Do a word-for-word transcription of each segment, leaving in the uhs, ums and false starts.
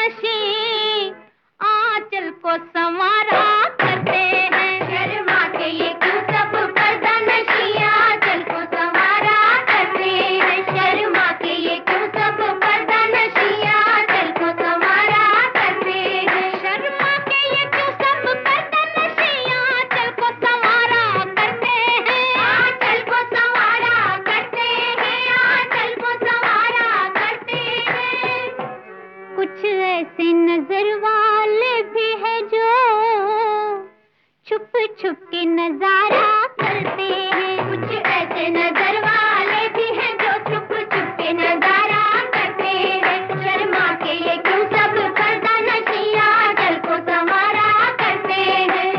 नशी आंचल को संवारा करते हैं। शर्मा के ये क्यों सब पर्दा नशी आंचल को संवारा करते हैं। शर्मा के ये क्यों सब पर्दा नशी आंचल को संवारा करते हैं। शर्मा के ये क्यों सब पर्दा नशी आंचल को संवारा करते हैं। आंचल को संवारा करते हैं। आंचल को संवारा करते हैं। कुछ ऐसे नजर वाले भी है जो छुप छुप के नजारा करते हैं। कुछ ऐसे नजर वाले भी हैं जो छुप छुप के नजारा करते हैं। शर्मा के ये क्यों सब पर्दा नशी आंचल को संवारा करते हैं।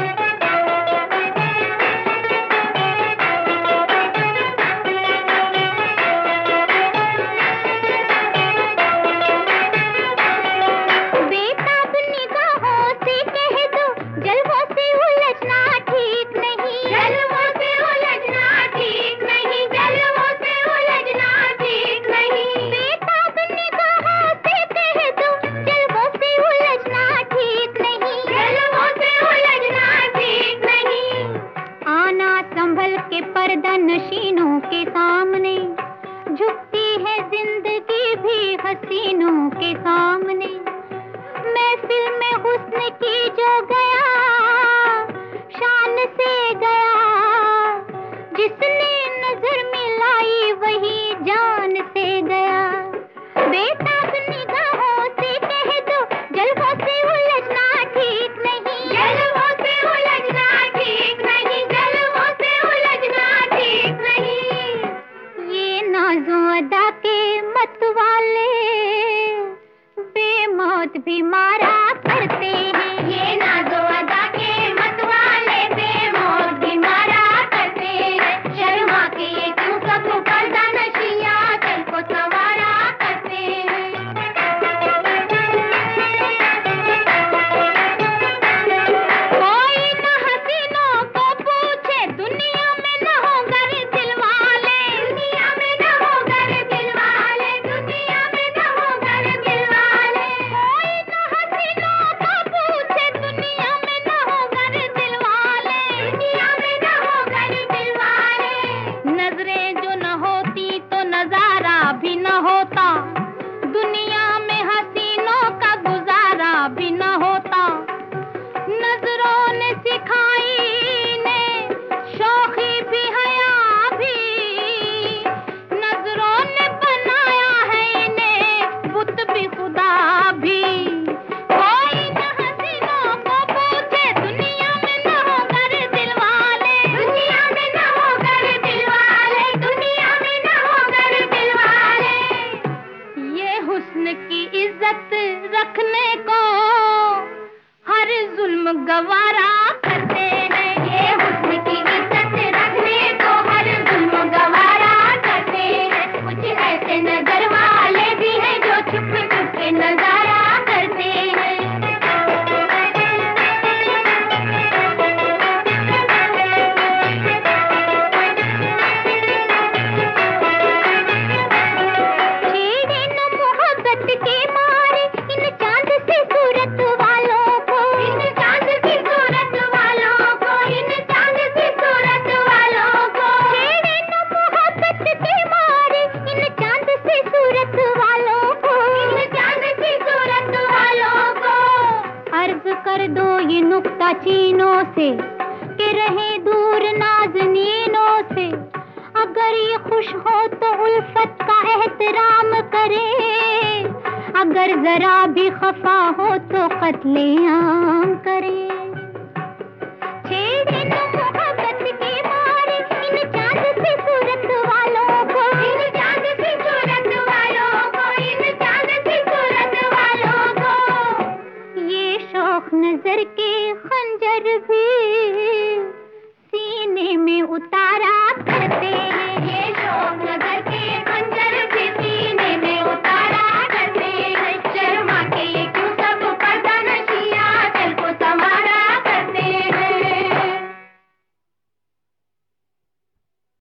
बेताब निगाहों से कह दो जलवों से उलझना ठीक नहीं। जलवों से उलझना ठीक नहीं। जलवों से उलझना ठीक नहीं। बेताब निगाहों से कह दो जलवों से उलझना ठीक नहीं। जलवों से उलझना ठीक नहीं। आना संभल के पर्दा नशीनों के सामने झुकती है जिंदगी भी हसीनों के सामने। महफिल में हुस्न की जो गया शान से गया। जिसने नजर मिलाई वही जान से गया। बेताब निगाहों से कह दो जलवों से उलझना ठीक नहीं। जलवों से उलझना ठीक नहीं। जलवों से उलझना ठीक नहीं। ये नाज़ो अदा के मत वाले बेमौत भी मारा करते हैं। ये नाज़ो अदा के मत वाले बेमौत भी मारा करते हैं। शर्मा के ये क्यों सब पर्दा नशी आंचल को संवारा करते हैं। कोई न हसीनों को पूछे दुनिया में न हो गर दिल वाले। दुनिया में न हो गर दिल वाले। दुनिया में न हो गर दिल वाले। कोई न हसीनों को पूछे दुनिया में न हो गर दिल वाले। दुनिया में न हो गर दिल वाले। नजरें जो न होती तो नजारा भी न होता। दुनिया में हसीनों का गुजारा भी न होता। नजरों ने सिखाई इन्हें शौखी भी हया भी। नजरों ने बनाया है इन्हें बुत भी खुदा भी। कोई न हसीनों को पूछे दुनिया में न हो गर दिल वाले। दुनिया में न हो गर दिल वाले। दुनिया में न हो गर दिल वाले। ये हुस्न की इज्जत रखने को हर जुल्म गवारा करते हैं। ये हुस्न की इज्जत रखने को हर जुल्म गवारा करते हैं। कुछ ऐसे नजर वाले भी हैं जो छुप छुप के नजारा करते हैं। छेड़े न मोहब्बत के मारे इन चांद सी सूरत वालों को। इन चांद सी सूरत वालों को। इन चांद सी सूरत वालों को। छेड़े न मोहब्बत के मारे इन चांद सी सूरत वालों को। इन चांद सी सूरत वालों को। अर्ज कर दो ये नुक्ता चीनों से कि रहे दूर नाज़नीनों से। अगर ये खुश हो तो उल्फत का एहतराम करे। अगर जरा भी खफा हो तो कत्ले आम करे। छेड़े न मोहब्बत के मारे इन चांद सी सूरत वालों को। इन चांद सी सूरत वालों को। इन चांद सी सूरत वालों को। ये शौक नजर के खंजर भी सीने में उतारा करते हैं।